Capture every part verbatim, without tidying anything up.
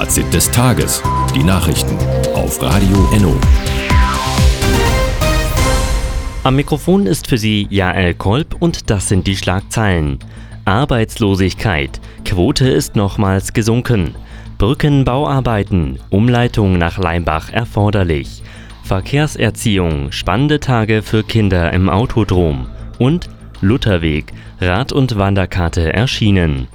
Fazit des Tages. Die Nachrichten auf Radio Enno. Am Mikrofon ist für Sie Jael Kolb und das sind die Schlagzeilen. Arbeitslosigkeit. Quote ist nochmals gesunken. Brückenbauarbeiten. Umleitung nach Leimbach erforderlich. Verkehrserziehung. Spannende Tage für Kinder im Autodrom. Und Lutherweg. Rad- und Wanderkarte erschienen.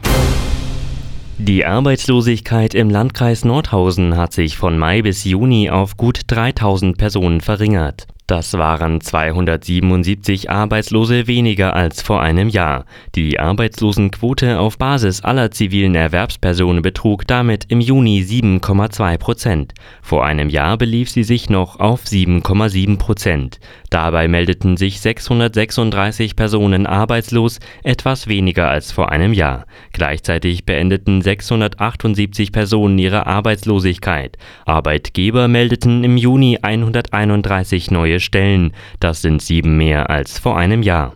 Die Arbeitslosigkeit im Landkreis Nordhausen hat sich von Mai bis Juni auf gut dreitausend Personen verringert. Das waren zweihundertsiebenundsiebzig Arbeitslose weniger als vor einem Jahr. Die Arbeitslosenquote auf Basis aller zivilen Erwerbspersonen betrug damit im Juni sieben Komma zwei Prozent. Vor einem Jahr belief sie sich noch auf sieben Komma sieben Prozent. Dabei meldeten sich sechshundertsechsunddreißig Personen arbeitslos, etwas weniger als vor einem Jahr. Gleichzeitig beendeten sechshundertachtundsiebzig Personen ihre Arbeitslosigkeit. Arbeitgeber meldeten im Juni hunderteinunddreißig neue Stellen. Das sind sieben mehr als vor einem Jahr.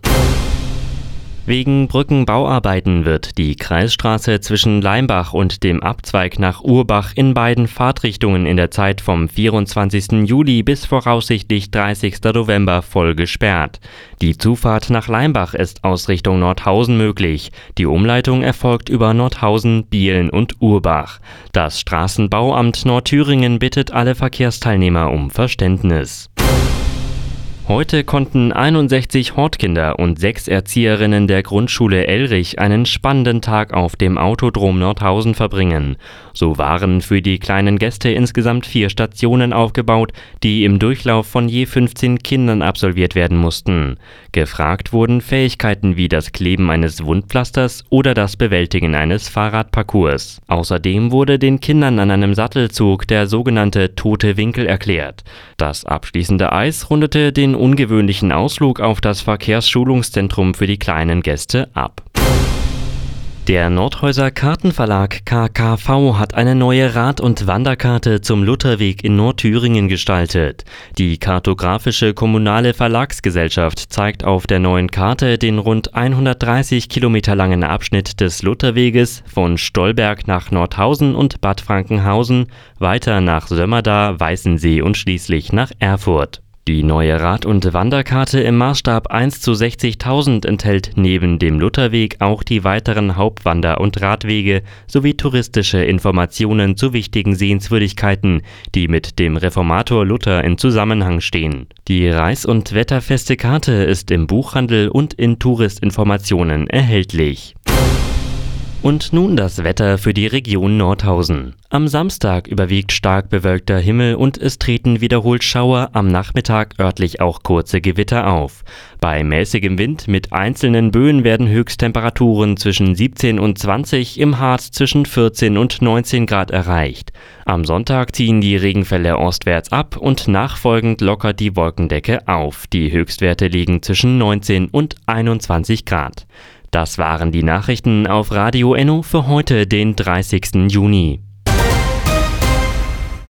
Wegen Brückenbauarbeiten wird die Kreisstraße zwischen Leimbach und dem Abzweig nach Urbach in beiden Fahrtrichtungen in der Zeit vom vierundzwanzigsten Juli bis voraussichtlich dreißigsten November voll gesperrt. Die Zufahrt nach Leimbach ist aus Richtung Nordhausen möglich. Die Umleitung erfolgt über Nordhausen, Bielen und Urbach. Das Straßenbauamt Nordthüringen bittet alle Verkehrsteilnehmer um Verständnis. Heute konnten einundsechzig Hortkinder und sechs Erzieherinnen der Grundschule Elrich einen spannenden Tag auf dem Autodrom Nordhausen verbringen. So waren für die kleinen Gäste insgesamt vier Stationen aufgebaut, die im Durchlauf von je fünfzehn Kindern absolviert werden mussten. Gefragt wurden Fähigkeiten wie das Kleben eines Wundpflasters oder das Bewältigen eines Fahrradparcours. Außerdem wurde den Kindern an einem Sattelzug der sogenannte tote Winkel erklärt. Das abschließende Eis rundete den ungewöhnlichen Ausflug auf das Verkehrsschulungszentrum für die kleinen Gäste ab. Der Nordhäuser Kartenverlag K K V hat eine neue Rad- und Wanderkarte zum Lutherweg in Nordthüringen gestaltet. Die kartografische kommunale Verlagsgesellschaft zeigt auf der neuen Karte den rund hundertdreißig Kilometer langen Abschnitt des Lutherweges von Stolberg nach Nordhausen und Bad Frankenhausen, weiter nach Sömmerda, Weißensee und schließlich nach Erfurt. Die neue Rad- und Wanderkarte im Maßstab eins zu sechzigtausend enthält neben dem Lutherweg auch die weiteren Hauptwander- und Radwege sowie touristische Informationen zu wichtigen Sehenswürdigkeiten, die mit dem Reformator Luther in Zusammenhang stehen. Die reiß- und wetterfeste Karte ist im Buchhandel und in Touristinformationen erhältlich. Und nun das Wetter für die Region Nordhausen. Am Samstag überwiegt stark bewölkter Himmel und es treten wiederholt Schauer, am Nachmittag örtlich auch kurze Gewitter auf. Bei mäßigem Wind mit einzelnen Böen werden Höchsttemperaturen zwischen siebzehn und zwanzig, im Harz zwischen vierzehn und neunzehn Grad erreicht. Am Sonntag ziehen die Regenfälle ostwärts ab und nachfolgend lockert die Wolkendecke auf. Die Höchstwerte liegen zwischen neunzehn und einundzwanzig Grad. Das waren die Nachrichten auf Radio Enno für heute, den dreißigsten Juni.